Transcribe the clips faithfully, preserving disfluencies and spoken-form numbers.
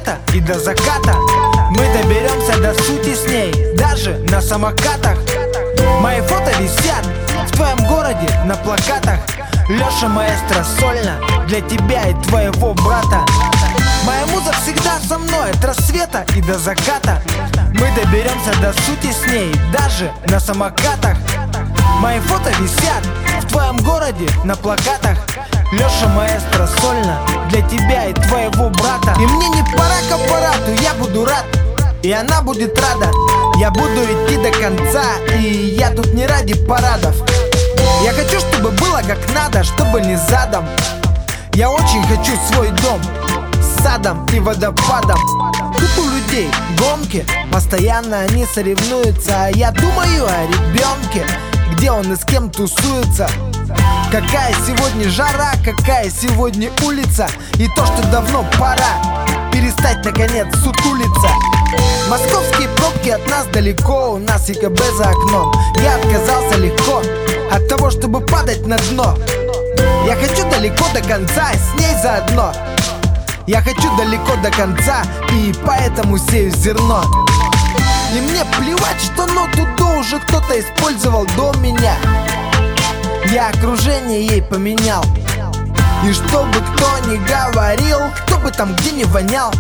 рассвета и до заката. Мы доберемся до сути с ней, даже на самокатах. Мои фото висят в твоем городе на плакатах. Леша маэстро сольно для тебя и твоего брата. Моя муза всегда со мной от рассвета и до заката. Мы доберемся до сути с ней, даже на самокатах. Мои фото висят в твоем городе на плакатах. Леша маэстро сольно для тебя и твоего брата. И мне не пора к аппарату, я буду рад, и она будет рада. Я буду идти до конца, и я тут не ради парадов. Я хочу, чтобы было как надо, чтобы не задом. Я очень хочу свой дом с садом и водопадом. Тут у людей гонки, постоянно они соревнуются, а я думаю о ребенке, где он и с кем тусуется. Какая сегодня жара, какая сегодня улица. И то, что давно пора перестать наконец сутулиться. Московские пробки от нас далеко, у нас ЕКБ за окном. Я отказался легко от того, чтобы падать на дно. Я хочу далеко до конца, с ней заодно. Я хочу далеко до конца, и поэтому сею зерно. И мне плевать, что ноту до уже кто-то использовал до меня. Я окружение ей поменял. И чтобы кто ни говорил, кто бы там где ни вонял,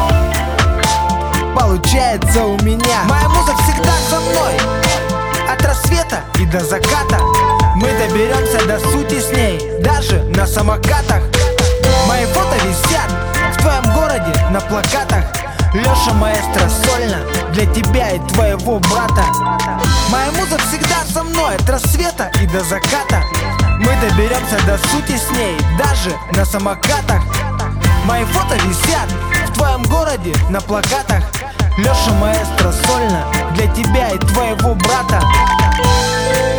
получается у меня. Моя муза всегда со мной от рассвета и до заката. Мы доберемся до сути с ней, даже на самокатах. Мои фото висят в твоем городе на плакатах. Леша маэстро сольно для тебя и твоего брата. Моя муза всегда со мной от рассвета и до заката. Мы доберемся до сути с ней, даже на самокатах. Мои фото висят в твоем городе на плакатах. Леша маэстро сольно для тебя и твоего брата.